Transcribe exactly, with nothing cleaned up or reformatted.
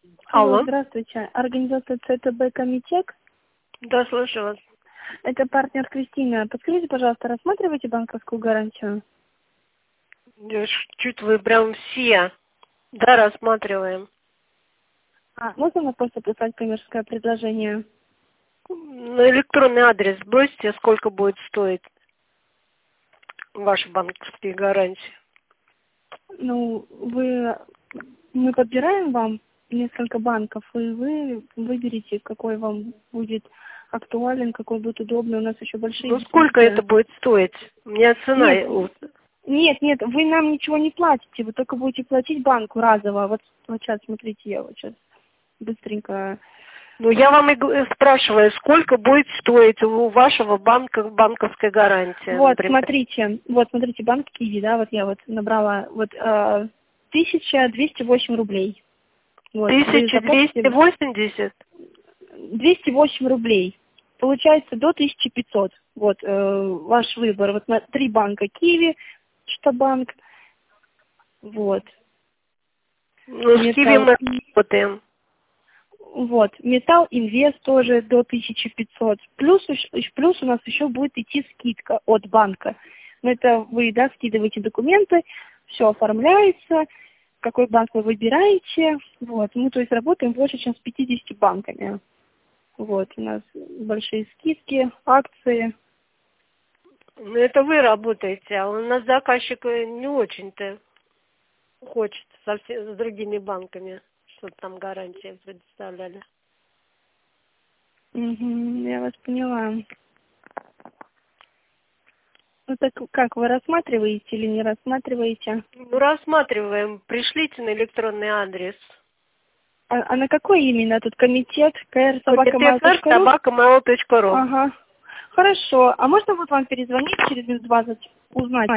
Алло, Алло. здравствуйте. Организация ЦТБ «Комитет». Да, слушаю вас. Это партнер Кристина. Подскажите, пожалуйста, рассматриваете банковскую гарантию? Я ж- Чуть вы прям все. Да, рассматриваем. А, можно нам просто прислать коммерческое предложение? На электронный адрес бросьте, сколько будет стоить ваши банковские гарантии. Ну, вы... Мы подбираем вам несколько банков, и вы выберете, какой вам будет актуален, какой будет удобный. У нас еще большие Ну, сколько списки. это будет стоить? У меня цена... Нет, э, вот. нет, нет, вы нам ничего не платите, вы только будете платить банку разово. Вот, вот сейчас, смотрите, я вот сейчас быстренько... Ну, я вам и г- спрашиваю, сколько будет стоить у вашего банка банковская гарантия, Вот, например? смотрите, вот, смотрите, банк Киви, да, вот я вот набрала, вот, э, тысяча двести восемь рублей. Вот, вы тысяча двести заплатите восемьдесят. двести восемь рублей. Получается до тысячи пятисот. Вот, э, ваш выбор. Вот на три банка Киви, Штабанк, вот, Ну, с Киви Металл, мы работаем. вот, Металл Инвест тоже до тысячи пятисот. Плюс, ещё- плюс у нас еще будет идти скидка от банка. Но это вы, да, скидываете документы, все оформляется, какой банк вы выбираете. Вот, мы, то есть, работаем больше, чем с пятьюдесятью банками. Вот, у нас большие скидки, акции. Ну, это вы работаете, а у нас заказчик э, не очень-то хочет со все- с другими банками, чтобы там гарантии предоставляли. Мгм, я вас поняла. Ну так как, вы рассматриваете или не рассматриваете? Ну, рассматриваем. Пришлите на электронный адрес. А, а на какой именно тут комитет? кр собака mail Комитет точка ру? собака mail точка ру. Ага. Хорошо. А можно вот вам перезвонить через минут двадцать, узнать,